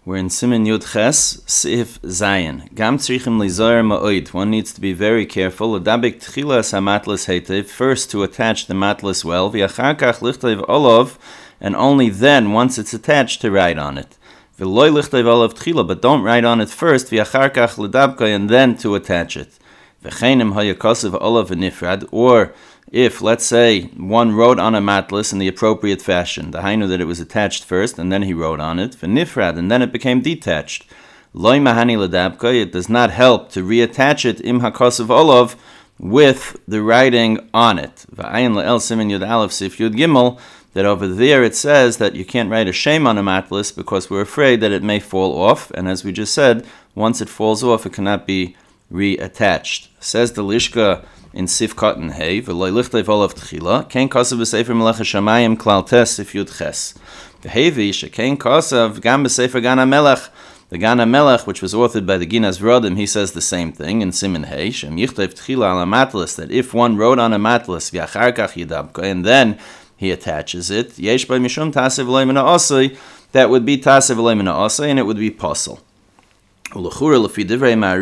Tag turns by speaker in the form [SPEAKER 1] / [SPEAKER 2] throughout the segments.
[SPEAKER 1] We're in Siman Yud Ches, Sif Zayin. Gam tzrichim lizoyer ma'oid. One needs to be very careful. L'dabik tchilas hamatlas heitev. First, to attach the matlas well. V'achar kach lichtev olav. And only then, once it's attached, to write on it. V'loy lichtev olav tchila. But don't write on it first. V'achar kach l'dabka. And then to attach it. V'chenim hayakosiv olav v'nifrad. Or if, let's say, one wrote on a matlas in the appropriate fashion, the hainu that it was attached first, and then he wrote on it, v'nifrad, and then it became detached. Loi mahani l'dabka, it does not help to reattach it im hakosiv olav with the writing on it. V'ayin le'el siman yud aleph sif yud gimel, that over there it says that you can't write a shem on a matlas because we're afraid that it may fall off, and as we just said, once it falls off, it cannot be reattached. Says the Lishka in Sif Cotton Hey, v'loy lichtev olav tchila, kein kosav b'sefer melech hashamayim klal tes Sif Yud Ches. V'hevi shekein kosav gam b'sefer Gan HaMelech. The Gan HaMelech, which was authored by the Ginaz Rodim, he says the same thing in Siman Hey, shem yichteiv tchila al matlas, that if one wrote on a matlas, v'achar kach yidabka, and then he attaches it, yesh by mishum tasev v'loy mina osei, that would be tasev v'loy mina osei, and it would be posel. And according to the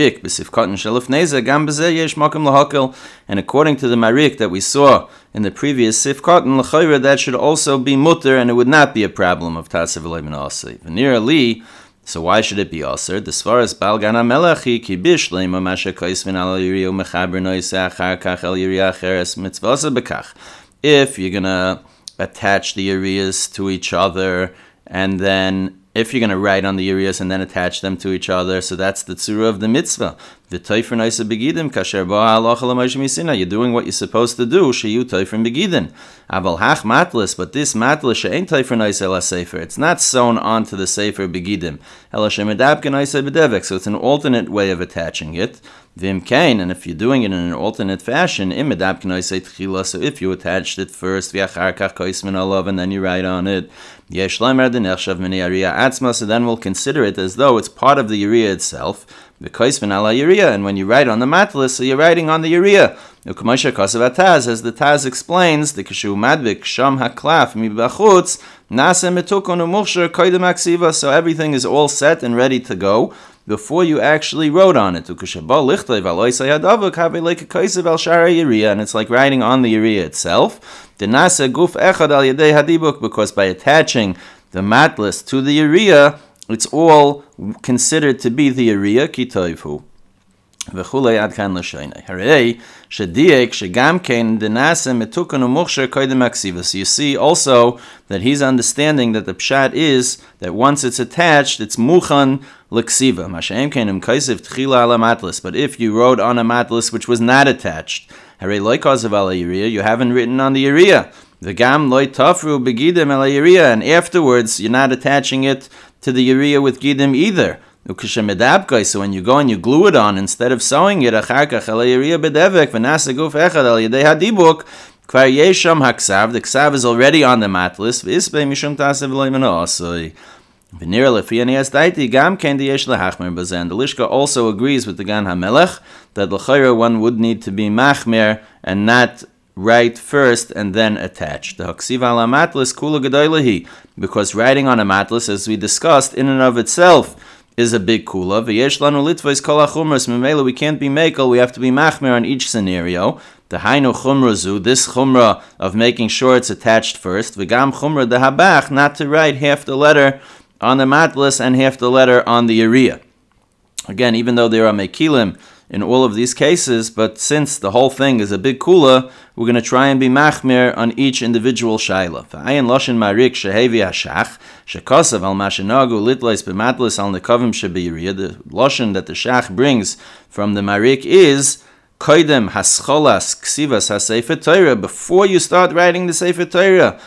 [SPEAKER 1] Marik that we saw in the previous Sif Cotton, that should also be mutter, and it would not be a problem of Tasev V'loy Min Ha'asei. So why should it be aser? The svar is Bal Gan HaMelech ki bishleima masha koisvin al yiriya u'mechaber noiseh achar kach el yiriya acheres mitzvasa bekach. If you're going to attach the yiriyas to each other, and then if you're going to write on the yiriyas and then attach them to each other, so that's the tzura of the mitzvah. V'toifer noisa begidim kasher ba'a halacha l'moshe misina. You're doing what you're supposed to do. Sheyu toifer begidin. Aval hach matlas, but this matlas she'ain toifer noisa la sefer. It's not sewn onto the sefer begidim. Ela shemedabke noisa bedevek. So it's an alternate way of attaching it. Vim kain, and if you're doing it in an alternate fashion, im medabke noisa tchila. So if you attached it first, v'achar kach koismin olav, and then you write on it, yesh lamer denechshav mini yariya atzma. So then we'll consider it as though it's part of the yariya itself. V'koisvin ala yiriya, and when you write on the matlas, so you're writing on the yiriya. U'k'moshe kosav ataz, as the Taz explains, the kashu madvik sham haklaf mi b'achutz nase metukon u'muchsher koidem aksiva. So everything is all set and ready to go before you actually wrote on it. U'k'sheba lichtay v'aloy sayadavuk habe like a kosav al shara yiriya, and it's like writing on the yiriya itself. The nase guf echad al yedei hadibuk, because by attaching the matlas to the yiriya, it's all considered to be the yiriya kitoivu. V'chulei ad kan l'shaynei. Harei shediek shegam kein denase metukan u'muchsher koidem aksiva. So you see also that he's understanding that the pshat is that once it's attached, it's muchan l'ksiva. Mashem kein im kaisiv tchila ala matlas. But if you wrote on a matlas which was not attached, harei loy kosav ala yiriya, you haven't written on the yiriya. V'gam loy tafru begidem ala yiriya, and afterwards you're not attaching it to the yiriya with gidim either. So when you go and you glue it on, instead of sewing it, the ksav is already on the matlas. The Lishka also agrees with the Gan HaMelech that l'chayra one would need to be machmer and not write first and then attach. The haksiv ala matlas kula gedaylehi, because writing on a matlas, as we discussed, in and of itself is a big kula. V'yesh lanu litvos kol hachumras memela. We can't be mekel. We have to be machmer on each scenario. The hainu chumrazu, this chumra of making sure it's attached first. V'gam chumra the habach, not to write half the letter on the matlas and half the letter on the yiriya. Again, even though there are mekilim in all of these cases, but since the whole thing is a big kula, we're going to try and be machmir on each individual shayla. V'ayin loshin marik shehevi hashach, shekosav al mashinagu litlois b'matlis al nekavim shebiyiriya. The loshin that the shach brings from the marik is koidem hascholas ksivas hasefer Torah, before you start writing the sefer Torah.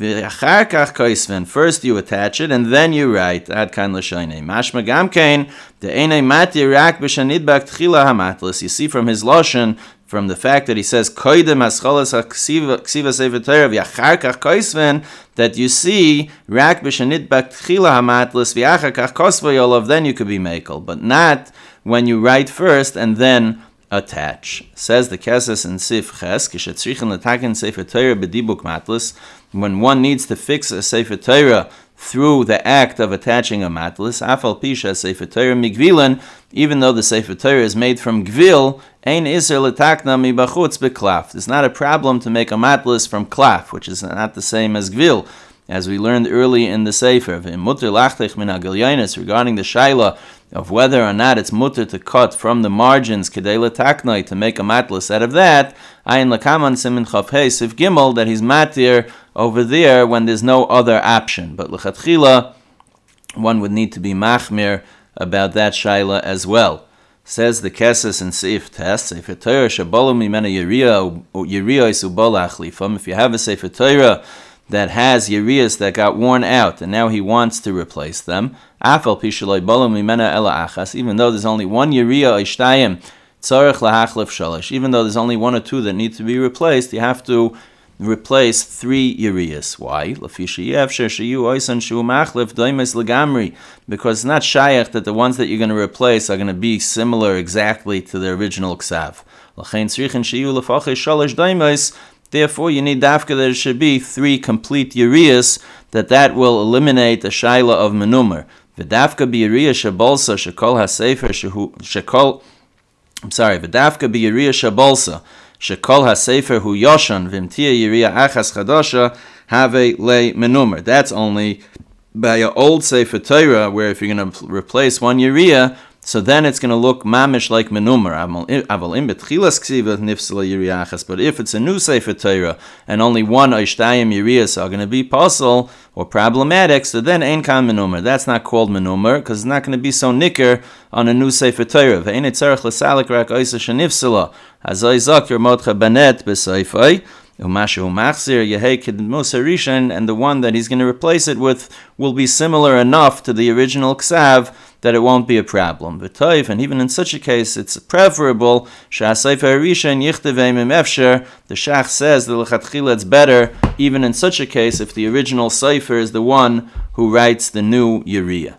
[SPEAKER 1] First you attach it and then you write. Mashma gamkein the einay mati rak b'shanidbak tchila hamatlas. You see from his lashon, from the fact that he says koidem hascholas ksiva sefer Torah v'achar kach koisven, that you see rak b'shanidbak tchila hamatlas v'achar kach kosva yolav, then you could be mekel, but not when you write first and then attach. Says the Kesses in Sif Ches, kishetzrichen letaken sefer Torah bedibuk matlas. When one needs to fix a sefer Torah through the act of attaching a matlis, afal pisha Sefer Torah migvilan, even though the Sefer Torah is made from gvil, ein iser letakna mibachutz beklaf. It's not a problem to make a matlis from klaf, which is not the same as gvil, as we learned early in the Sefer. Mutter lachtech min hagilyonis, regarding the shaila of whether or not it's mutter to cut from the margins kedei letaknai, to make a matlis out of that, ayin lakaman simin chaf hey sif gimel, that he's matir over there when there's no other option. But lechatchila, one would need to be machmir about that shaila as well. Says the Keses in Seif Test, Sefer Torah shabalu mimena yiriyah ubala achlifam. If you have a Sefer Torah that has yiriyas that got worn out, and now he wants to replace them, afal pishaloi balu mimena ela achas, even though there's only one yiriyah ishtayim tzarech lahachlif shalosh, even though there's only one or two that need to be replaced, you have to replace 3 yiriyas. Why? Because it's not shayach that the ones that you're going to replace are going to be similar exactly to the original ksav. Therefore, you need dafka that it should be 3 complete yiriyas, that will eliminate the shaila of menumar. V'dafka b'yiriyah shabolsa shekol hasefer shekol. V'dafka b'yiriyah shabolsa shekol hasefer hu yoshan v'imtia yiriyah achas chadasha have le menumar. That's only by an old Sefer Torah, where if you're going to replace 1 yiriyah, so then it's going to look mamish like menumar. But if it's a new Sefer Torah and only 1 ishtayim yiriyas are going to be possible or problematic, so then ein kan menumar. That's not called menumar, because it's not going to be so nicker on a new Sefer Torah. Ve'ein tzarech l'salik rak oisa shenifsala hazoi zakir motcha banet b'seifai umashu machzir yehei kedmus harishan, and the one that he's going to replace it with will be similar enough to the original ksav that it won't be a problem. V'toif, and even in such a case, it's preferable. Sha'asayfer harishan yichtevei mim efsher. The Shach says that l'chatchila it's better, even in such a case, if the original Sefer is the one who writes the new Yiriyah.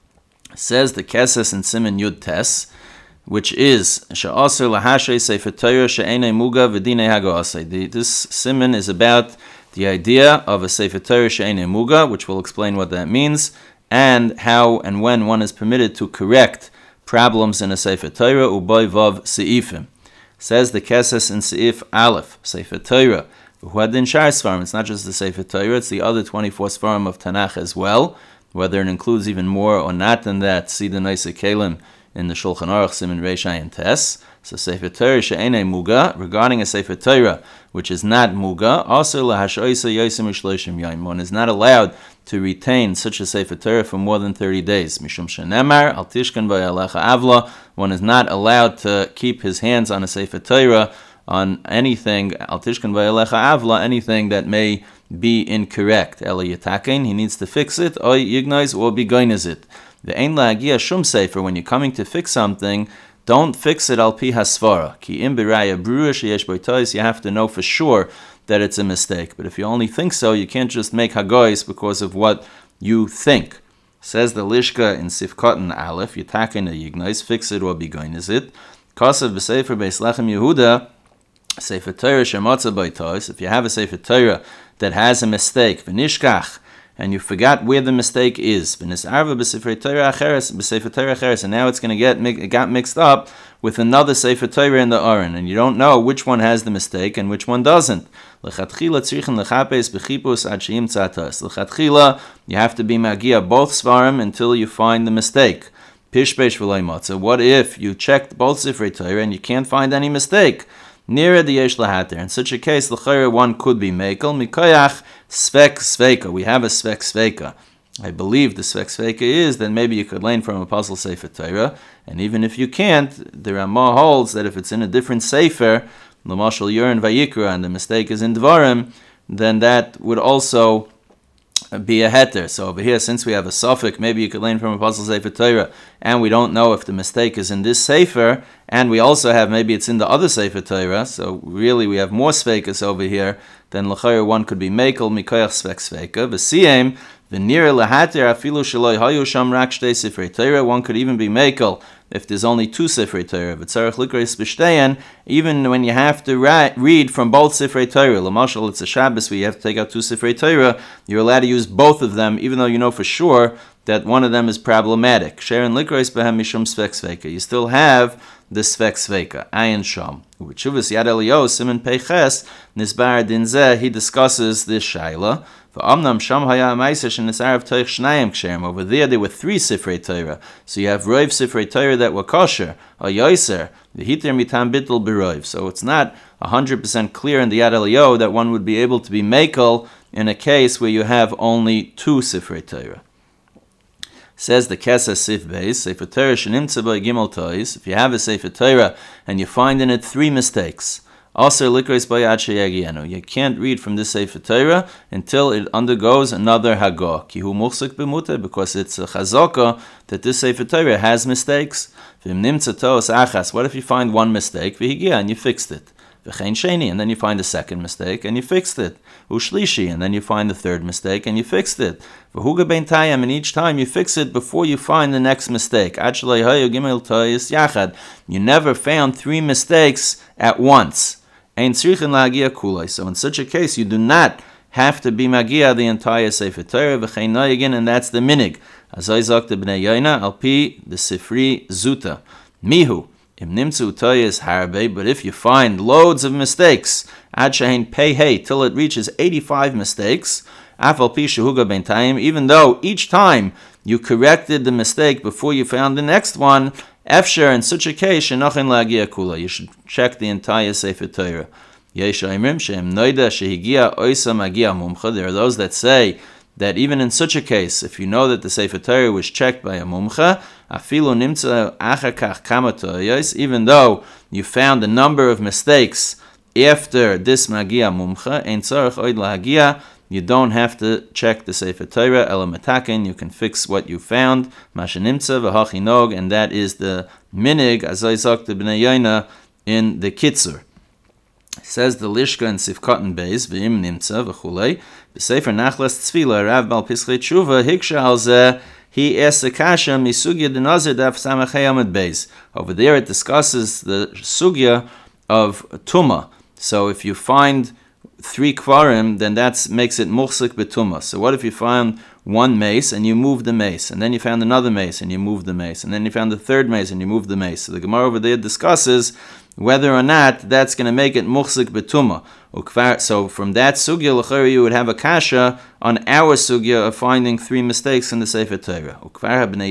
[SPEAKER 1] Says the Keses in Siman Yud Tes, which is Sha'asir lahashay Sefer Torah she'enei muga v'dinei hagoasei. This siman is about the idea of a Sefer Torah she'enei muga, which we'll explain what that means, and how and when one is permitted to correct problems in a Sefer Torah, uboy vav seifim. Says the Keses in Seif Aleph, Sefer Torah, v'huadin shar svarim. It's not just the Sefer Torah, it's the other 24 svarim of Tanakh as well, whether it includes even more or not than that. See the Noisei Kelim in the Shulchan Aruch Siman Reish Ayin Tes. So Sefer Torah she'enei muga, regarding a Sefer Torah which is not muga, also lahashoisa yosim u'shloshim yom. One is not allowed to retain such a Sefer Torah for more than 30 days. Mishum shenemar al tishkan b'yalecha avla. One is not allowed to keep his hands on a Sefer Torah on anything al tishkan b'yalecha avla, anything that may be incorrect. Ela yitakein, he needs to fix it, or yignais, or begoinez it. The ein la'agia shum sefer, when you're coming to fix something, don't fix it al pi hasvara. Ki im biraya brua sheyesh boitois, you have to know for sure that it's a mistake. But if you only think so, you can't just make hagois because of what you think. Says the Lishka in Sifkatan Aleph, yitakein a yignais, fix it or begoinez it. Kasav b'sefer beis lechem Yehuda, Sefer Torah shemotza boitois, if you have a Sefer Torah that has a mistake, v'nishkach, and you forgot where the mistake is, and now it's going to got mixed up with another Sefer Torah in the Aron, and you don't know which one has the mistake and which one doesn't. L'chatchila, you have to be magia both svarim until you find the mistake. Pishpesh v'loy matzah. What if you checked both Sefer Torah and you can't find any mistake? Nearer the yesh lahater. In such a case, l'chayre one could be mekel mikoyach svek sveka. We have a svek sveka. I believe the svek sveka is that maybe you could learn from Apostle Sefer Torah, and even if you can't, the Ramah holds that if it's in a different Sefer, l'mashal Yerin Vayikra, and the mistake is in Dvarim, then that would also be a heter. So over here, since we have a suffix, maybe you could learn from Apostle Sefer Torah, and we don't know if the mistake is in this Sefer, and we also have, maybe it's in the other Sefer Torah, so really we have more sveikas over here, then l'chayr one could be mekel mikoyach svek sveika, v'siyem V'nira lahater afilu shaloi hayu sham rak shtei sifrei Torah. One could even be mekel if there's only 2 sifrei Torah. V'tzarech likros b'shteyan, even when you have to read from both sifrei Torah. L'mashal, it's a Shabbos where you have to take out 2 sifrei Torah. You're allowed to use both of them, even though you know for sure that one of them is problematic. Sharon likros behem mishum svek sveika. You still have the svek sveika. Ayin sham. U'b'tshuvas Yad Eliyahu siman peiches nisbar din zeh. He discusses this shaila. Over there, there were 3 Sifrei Torah. So you have Roiv Sifrei Torah that were kosher, or Yoiser, the Hitir Mitam Bittul Beroiv. So it's not 100% clear in the Yad Eliyahu that one would be able to be Mekel in a case where you have only 2 Sifrei Torah. Says the Kesa Sif Beis, Sefer Torah Shenimtza Bo Gimel Tois. If you have a Sefer Torah and you find in it 3 mistakes, also, you can't read from this Sefer Torah until it undergoes another Hagah. Kihu muchsik b'muteh, because it's a chazaka that this Sefer Torah has mistakes. What if you find 1 mistake, and you fixed it? And then you find a 2nd mistake, and you fixed it. Ushlishi, and then you find the 3rd mistake, and you fixed it. And each time you fix it before you find the next mistake. You never found 3 mistakes at once. So in such a case, you do not have to be magia the entire Sefer Torah, and that's the minig. As I sagt the Bnei Yoina, alpi the Sifri Zuta. Mihu. But if you find loads of mistakes, till it reaches 85 mistakes, even though each time you corrected the mistake before you found the next one, Efsher, in such a case, you should check the entire Sefer Torah. There are those that say that even in such a case, if you know that the Sefer Torah was checked by a mumcha, even though you found a number of mistakes after this magia mumcha, you don't have to check the Sefer Torah, elamatakin, you can fix what you found, mashanimtza v'hachinog, and that is the minig, as I sagt the Bnei Yoina in the Kitzur. Says the Lishka and Sifkatan Beis, v'im nimtza v'chulei, b'sefer nachlas tzvila, Rav Bal Pischei Tshuva, hiksha al zeh, he asks a kasha, misugya de nazir daf samachei amid beis. Over there it discusses the sugya of tuma. So if you find 3 kvarim, then that makes it muchsik betuma. So what if you found 1 mace and you moved the mace, and then you found another mace and you moved the mace, and then you found the 3rd mace and you moved the mace? So the Gemara over there discusses whether or not that's going to make it muchsik betuma. So from that sugya, l'chari, you would have a kasha on our sugya of finding 3 mistakes in the Sefer Torah. The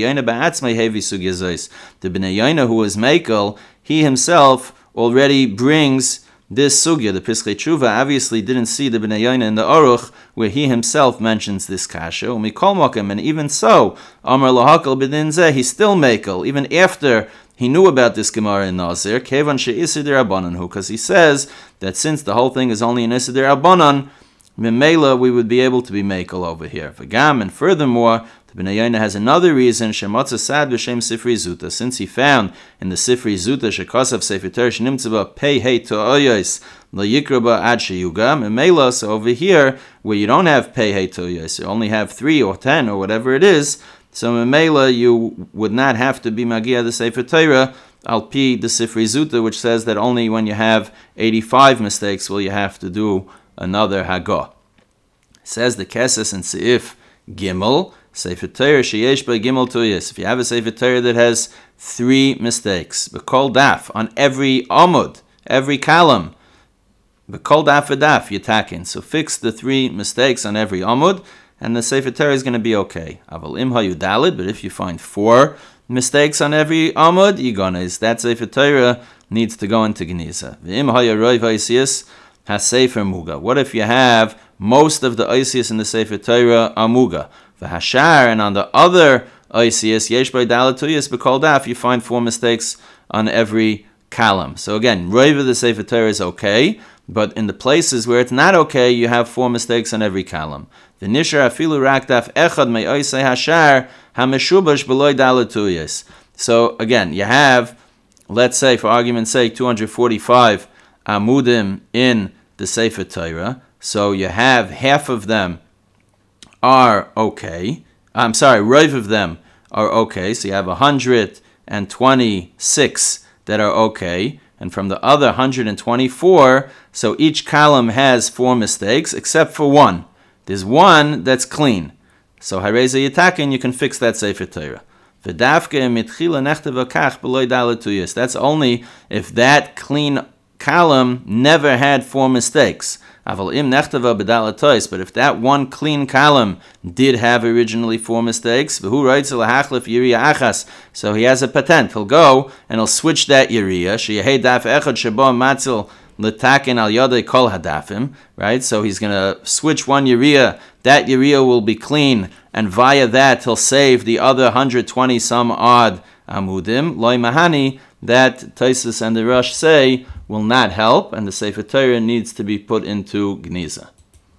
[SPEAKER 1] Bnei Yoina, who was mekel, he himself already brings this sugya. The Pischei Tshuva obviously didn't see the Bnei Yoina in the Aruch, where he himself mentions this kasha. And even so, Amar lahakal b'din zeh, he's still mekel, even after he knew about this Gemara in Nazir, kevan she'isidir abanan, because he says that since the whole thing is only in isidir abanan, Mimela, we would be able to be mekel over here. V'gam, and furthermore, the Bnei Yoina has another reason, shematza sad b'shem Sifri Zuta, since he found in the Sifri Zuta, shekasav Sefer Torah shenimtzaba pei hei to'oyos la'yikraba ad sheyuga, Mimela, so over here, where you don't have pei hei to'oyos, you only have 3 or 10 or whatever it is, so Mimela, you would not have to be magia the Sefer Torah, al pi the Sifri Zuta, which says that only when you have 85 mistakes will you have to do another Hagah. Says the Keses and Seif Gimel, Sefer Torah sheyesh by Gimel Tuyas. If you have a Sefer Torah that has 3 mistakes, b'kol daf, on every amud, every column, b'kol daf v'daf, yitakin. So fix the 3 mistakes on every amud, and the Sefer Torah is going to be okay. Aval im hayu dalid, but if you find 4 mistakes on every amud, yigonez, that Sefer Torah needs to go into Geniza. V'im hayu roiv ha'isiyas ha-sefer muga. What if you have most of the Oisius in the Sefer Torah are muga? V'hashar, and on the other Oisius, yesh by dalatuyas b'kol daf, you find 4 mistakes on every column. So again, roiv of the Sefer Torah is okay, but in the places where it's not okay, you have 4 mistakes on every column. V'nishar afilu rak daf echad me oisei hashar ha-meshubash b'loy dalatuyas. So again, you have, let's say for argument's sake, 245 amudim in the Sefer Torah. So you have half of them are okay. I'm sorry, Roiv of them are okay. So you have 126 that are okay. And from the other 124, so each column has 4 mistakes, except for one. There's one that's clean. So Hareza Yitakin, you can fix that Sefer Torah. That's only if that clean column never had 4 mistakes. But if that one clean column did have originally 4 mistakes, so he has a patent. He'll go and he'll switch that Yiriyah. Right? So he's going to switch one Yiriyah. That Yiriyah will be clean, and via that he'll save the other 120 some odd Amudim. Loi Mahani, that Taisus and the Rosh say will not help, and the Sefer Torah needs to be put into Gniza.